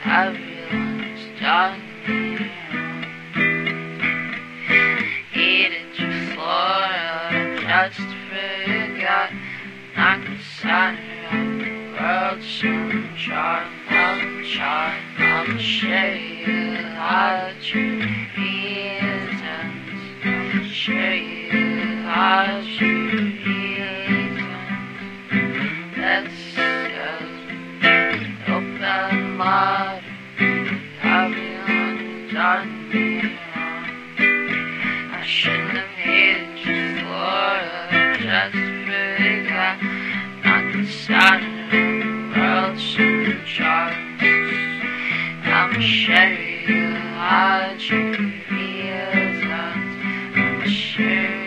everyone's done me wrong. Headed to Florida just forgot knock the center of the world sunshine. I'll show you how to reasons. I'll show you how to reasons. Let's just open wide. Everyone's done me wrong. I shouldn't have hated you for just forgot not the center of the world sunshine. I'ma show you how to reasons. I'ma show you